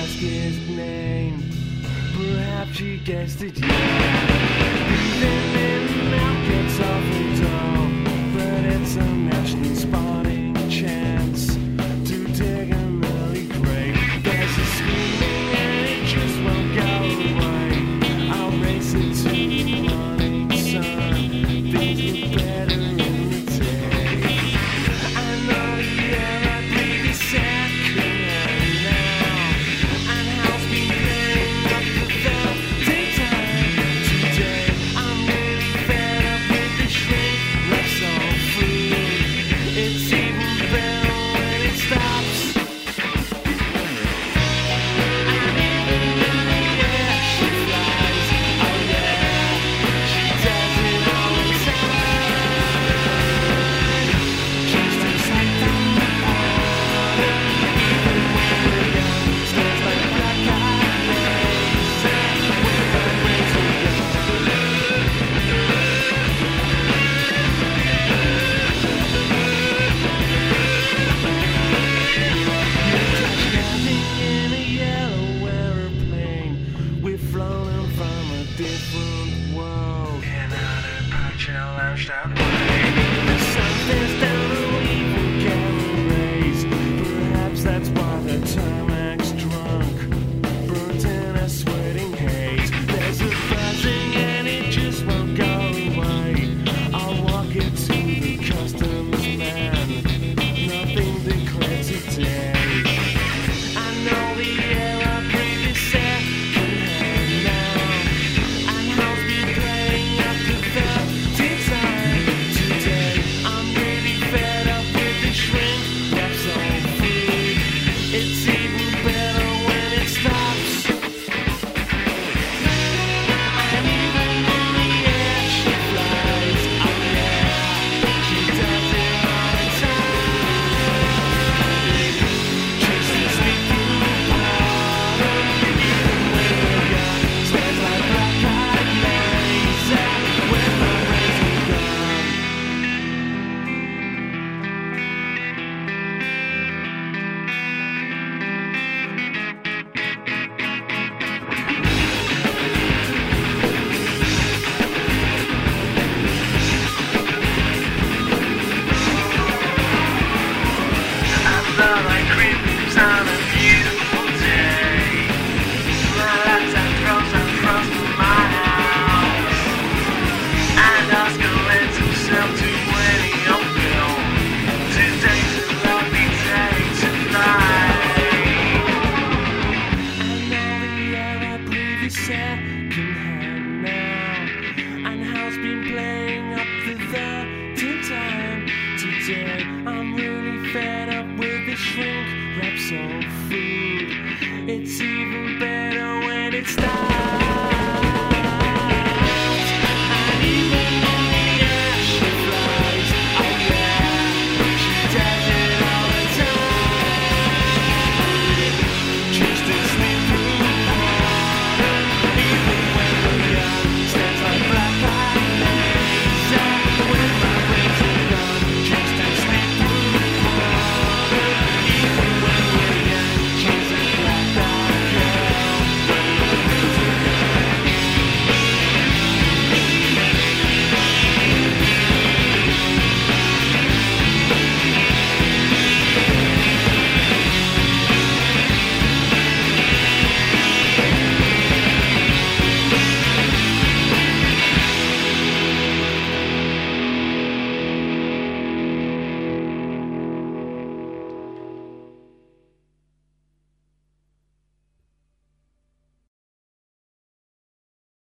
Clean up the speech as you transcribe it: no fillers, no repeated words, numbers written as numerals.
ask his name. Perhaps she guessed it yet. Breathing in and out gets awful dull, but it's a national sporting chance to dig an early grave. There's a screaming and it just won't go away. I'll race it to the morning sun. Things look better in the day. I know the air I breathe is secondhand now, and how's been playing up the velvet time today. I'm really fed up with the shrink left on food. It's even better when it stops. And even in the air she flies. Oh yeah, she does it all the time. She's just like the water, even when we're young. Stays like a black-eyed laser when the rains are gone. Driving in a yellow aeroplane, we're flown from a different world. And out of patch lounged out way. The sun stares down on evil gamma rays. Perhaps that's why the tarmac's drunk, burnt in a sweating haze. There's a buzzing and it just won't go away. I'll walk it to the customs man. Nothing declared today. I know the air I breathe is secondhand now, and how's been playing up the velvet time today. I'm really fed up with the shrink wraps on food. It's even better when it stops. And even in the air she flies. Oh yeah, she does it all the time. Chasing sleep through the water, even when we're young. Stays like black-eyed laser when the rains are gone. I felt like creepers on a beautiful day. My lifetime throws across my house, and Oscar lends himself to winning a film. Today's a lovely day tonight. I know the air I breathe is secondhand now, and how's been playing up the velvet time today. I'm really fed up with the shrink wraps on food. It's